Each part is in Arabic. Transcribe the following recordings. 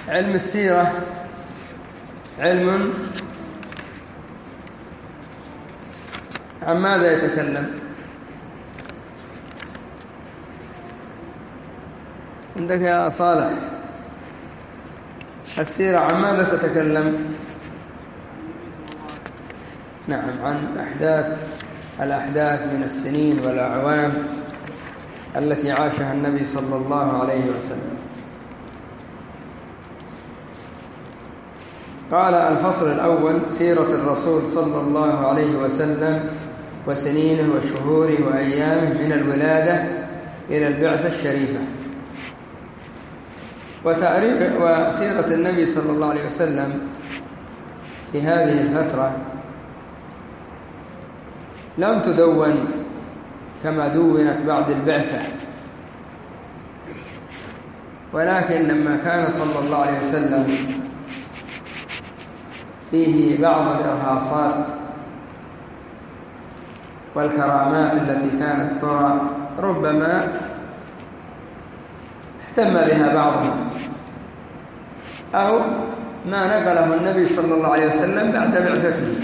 علم السيرة علم عن ماذا يتكلم؟ عندك يا صالح السيرة عن ماذا تتكلم؟ نعم، عن الأحداث من السنين والأعوام التي عاشها النبي صلى الله عليه وسلم. قال: الفصل الأول: سيرة الرسول صلى الله عليه وسلم وسنينه وشهوره وأيامه من الولادة إلى البعثة الشريفة. وسيرة النبي صلى الله عليه وسلم في هذه الفترة لم تدون كما دونت بعد البعثة، ولكن لما كان صلى الله عليه وسلم فيه بعض الإرهاصات والكرامات التي كانت ترى ربما اهتم بها بعضهم، أو ما نقله النبي صلى الله عليه وسلم بعد بعثته،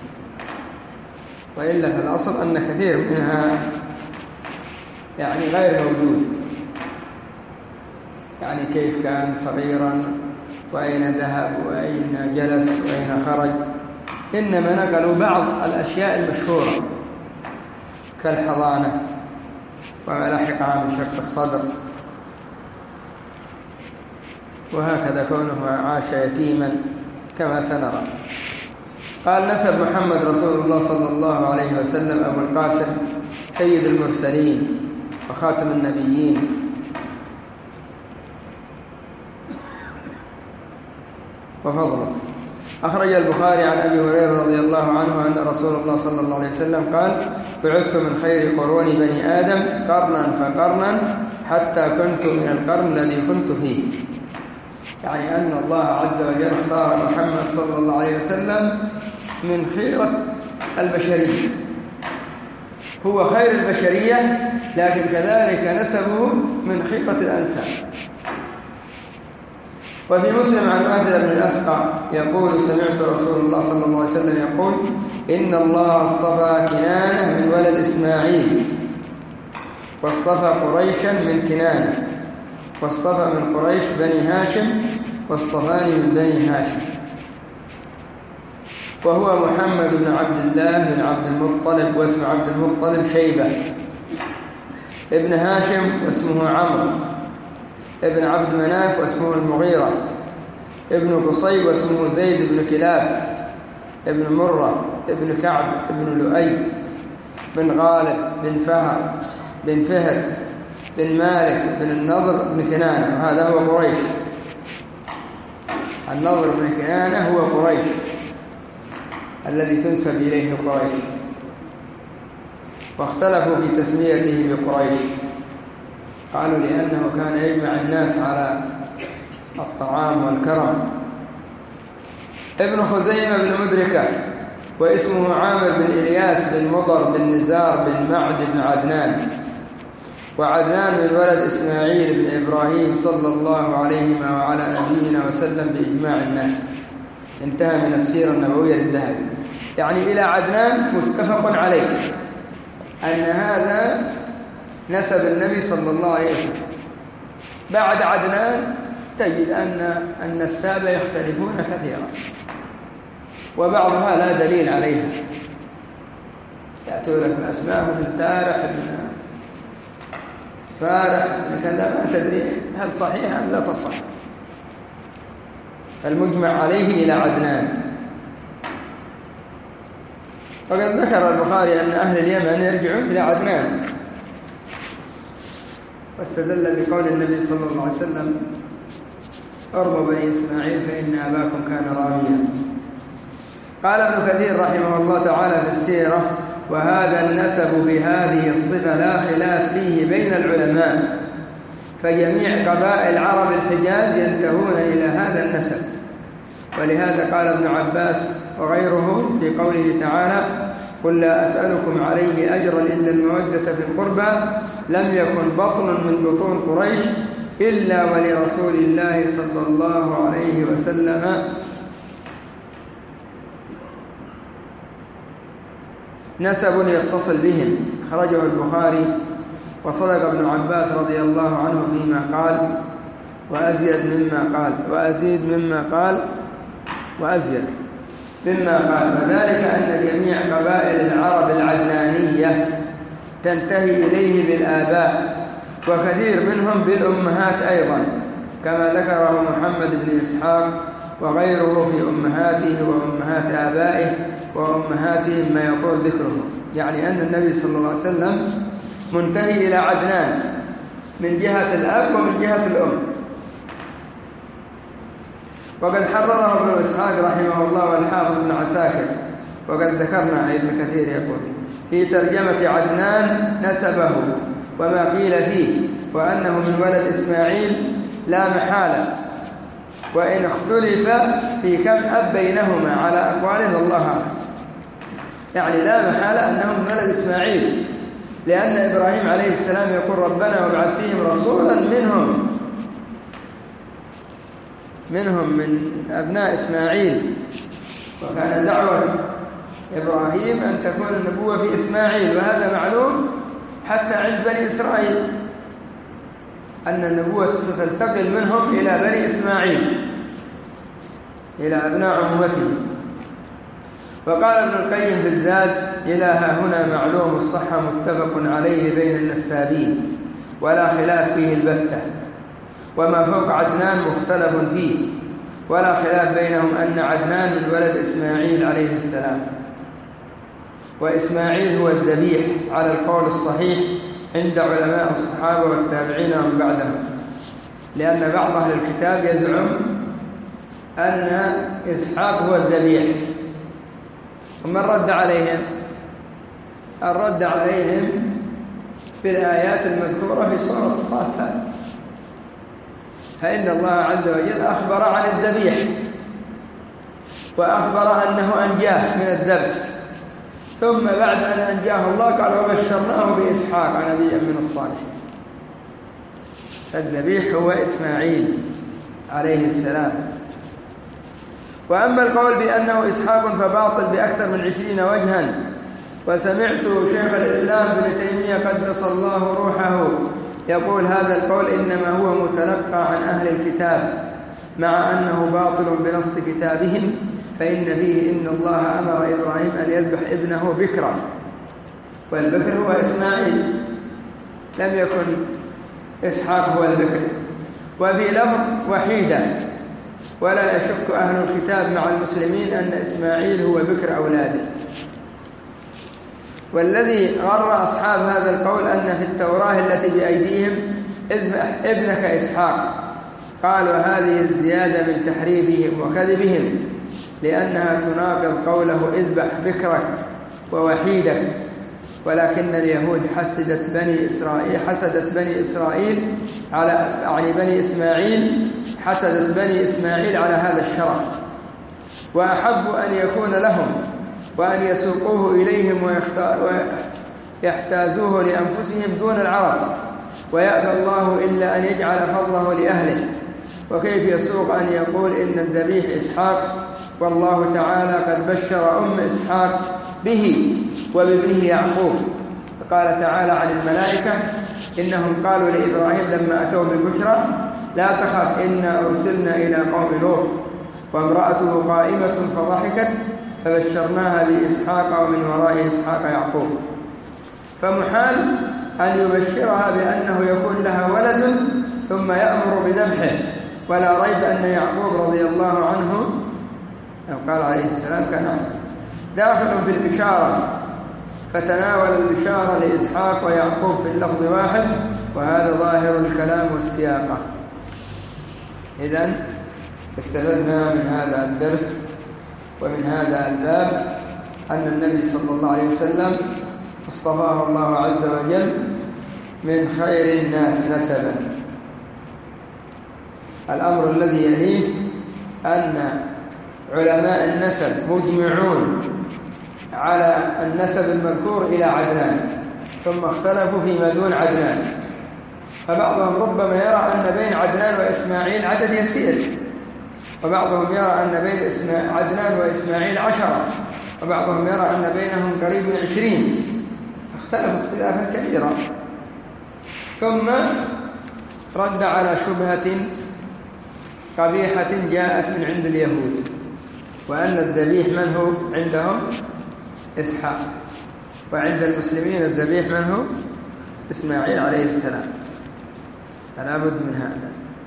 وإلا في الأصل أن كثير منها غير موجود، كيف كان صغيرا وأين ذهب وأين جلس وأين خرج، إنما نقلوا بعض الأشياء المشهورة كالحضانة وما لحقها من شق الصدر، وهكذا كونه عاش يتيما كما سنرى. قال: نسب محمد رسول الله صلى الله عليه وسلم أبو القاسم سيد المرسلين وخاتم النبيين. وفضله. أخرج البخاري عن أبي هريرة رضي الله عنه أن رسول الله صلى الله عليه وسلم قال: بعثت من خير قرون بني آدم قرنا فقرنا حتى كنت من القرن الذي كنت فيه. أن الله عز وجل اختار محمد صلى الله عليه وسلم من خيرة البشرية، هو خير البشرية، لكن كذلك نسبه من خيرة الأنساب. وفي مسلم عن واثل بن الأسقع يقول: سمعت رسول الله صلى الله عليه وسلم يقول: إن الله اصطفى كنانة من ولد إسماعيل، واصطفى قريشا من كنانة، واصطفى من قريش بني هاشم، واصطفاني من بني هاشم. وهو محمد بن عبد الله بن عبد المطلب، واسم عبد المطلب شيبة ابن هاشم، واسمه عمرو ابن عبد مناف، واسمه المغيرة ابن قصي، واسمه زيد بن كلاب ابن مرة ابن كعب ابن لؤي بن غالب بن فهر بن فهر بن مالك بن النضر بن كنانة، وهذا هو قريش. النضر بن كنانة هو قريش الذي تنسب إليه قريش، واختلفوا في تسميته بقريش، قالوا لأنه كان يجمع الناس على الطعام والكرم. ابن خزيمة بن مدركة، واسمه عامر بن إلياس بن مضر بن نزار بن معد بن عدنان، وعدنان من ولد إسماعيل بن إبراهيم صلى الله عليهما وعلى نبينا وسلم بإجماع الناس. انتهى من السيرة النبوية للذهبي. إلى عدنان متفق عليه أن هذا نسب النبي صلى الله عليه وسلم. بعد عدنان تجد أن النساب يختلفون كثيرا، وبعضها لا دليل عليها، يأتون لك بأسماء مثل تارح بن صارح بن كذا، ما تدري هل صحيح أم لا تصح. فالمجمع عليه إلى عدنان. وقد ذكر البخاري أن أهل اليمن يرجعون إلى عدنان، واستدل بقول النبي صلى الله عليه وسلم: ارموا بني إسماعيل فإن أباكم كان راميا. قال ابن كثير رحمه الله تعالى في السيرة: وهذا النسب بهذه الصفة لا خلاف فيه بين العلماء، فجميع قبائل عرب الحجاز ينتهون إلى هذا النسب. ولهذا قال ابن عباس وغيره في قوله تعالى: قل لا أسألكم عليه أجرا إلا المودة في القربى، لم يكن بطن من بطون قريش إلا ولرسول الله صلى الله عليه وسلم نسب يتصل بهم. خرجه البخاري. وصدق ابن عباس رضي الله عنه فيما قال وأزيد مما قال وذلك أن جميع قبائل العرب العدنانية تنتهي إليه بالآباء، وكثير منهم بالأمهات أيضا، كما ذكره محمد بن إسحاق وغيره في أمهاته وأمهات آبائه وأمهاتهم ما يطول ذكره. يعني أن النبي صلى الله عليه وسلم منتهي إلى عدنان من جهة الأب ومن جهة الأم. وقد حرره ابن إسحاق رحمه الله والحافظ ابن عساكر، وقد ذكرنا ابن كثير يقول في ترجمة عدنان نسبه وما قيل فيه، وأنه من ولد إسماعيل لا محالة، وإن اختلف في كم أب بينهما على أقوال الله أعلم. يعني لا محالة أنه من ولد إسماعيل، لأن إبراهيم عليه السلام يقول ربنا وابعث فيهم رسولا منهم من أبناء إسماعيل. وكان دعوة إبراهيم أن تكون النبوة في إسماعيل، وهذا معلوم حتى عند بني إسرائيل أن النبوة ستنتقل منهم إلى بني إسماعيل، إلى أبناء عمومتهم. وقال ابن القيم في الزاد إلى ها هنا معلوم الصحة متفق عليه بين النسابين ولا خلاف فيه البتة، وما فوق عدنان مختلف فيه، ولا خلاف بينهم أن عدنان من ولد إسماعيل عليه السلام، وإسماعيل هو الذبيح على القول الصحيح عند علماء الصحابة والتابعين ومن بعدهم، لأن بعض أهل الكتاب يزعم أن إسحاق هو الذبيح. ومن رد عليهم؟ الرد عليهم بالآيات المذكورة في سورة الصافات، فإن الله عز وجل أخبر عن الذبيح وأخبر أنه أنجاه من الذبح، ثم بعد أن أنجاه الله قال وبشرناه بإسحاق نبيا من الصالحين. فالذبيح هو إسماعيل عليه السلام. وأما القول بأنه إسحاق فباطل بأكثر من 20 وجها. وسمعت شيخ الإسلام ابن تيمية قدس الله روحه يقول هذا القول إنما هو متلقى عن أهل الكتاب، مع أنه باطل بنص كتابهم، فإن فيه إن الله أمر إبراهيم أن يذبح ابنه بكرا، والبكر هو إسماعيل، لم يكن إسحاق هو البكر. وفي لفظ وحيدة، ولا يشك أهل الكتاب مع المسلمين أن إسماعيل هو بكر أولاده. والذي غر أصحاب هذا القول أن في التوراة التي بأيديهم اذبح ابنك إسحاق، قالوا هذه الزيادة من تحريفهم وكذبهم، لأنها تناقض قوله اذبح بكرك ووحيدك. ولكن اليهود حسدت بني إسرائيل على بني إسماعيل، حسدت بني إسماعيل على هذا الشرف، وأحبوا أن يكون لهم وأن يسوقوه إليهم ويحتازوه لأنفسهم دون العرب، ويأبى الله إلا أن يجعل فضله لأهله. وكيف يسوق أن يقول إن الذبيح إسحاق، والله تعالى قد بشر أم إسحاق به وبابنه يعقوب. فقال تعالى عن الملائكة إنهم قالوا لإبراهيم لما أتوا بالبشرى لا تخف إنا أرسلنا إلى قوم لوط وامرأته قائمة فضحكت فبشرناها بإسحاق ومن وراء إسحاق يعقوب. فمحال أن يبشرها بأنه يكون لها ولد ثم يأمر بذبحه، ولا ريب أن يعقوب رضي الله عنه قال عليه السلام كان أحسن داخل في البشارة، فتناول البشارة لإسحاق ويعقوب في اللفظ واحد، وهذا ظاهر الكلام والسياقة. إذن استفدنا من هذا الدرس ومن هذا الباب أن النبي صلى الله عليه وسلم اصطفاه الله عز وجل من خير الناس نسبا. الأمر الذي يليه أن علماء النسب مجمعون على النسب المذكور إلى عدنان، ثم اختلفوا فيما دون عدنان، فبعضهم ربما يرى أن بين عدنان وإسماعيل عدد يسير، وبعضهم يرى أن بين عدنان وإسماعيل 10، وبعضهم يرى أن بينهم قريب من 20، اختلفوا اختلافا كبيرا. ثم رد على شبهة قبيحة جاءت من عند اليهود، وأن الذبيح من هو عندهم؟ إسحاق، وعند المسلمين الذبيح من هو؟ إسماعيل عليه السلام. فلا بد من هذا.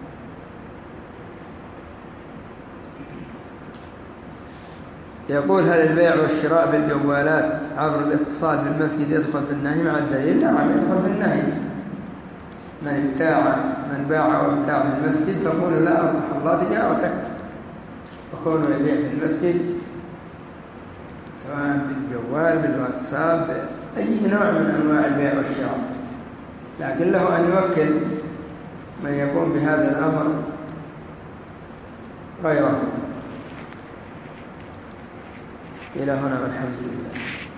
يقول: هل البيع والشراء بالجوالات عبر الاتصال بالمسجد يدخل في النهي مع الدليل؟ نعم يدخل في النهي. من باع وابتاع في المسجد فقولوا لا أربح الله تجارتك، وكونوا يبيع في المسجد سواء بالجوال بالواتساب أي نوع من أنواع البيع والشراء، لكن له أن يوكل من يقوم بهذا الأمر غيره. إلى هنا والحمد لله.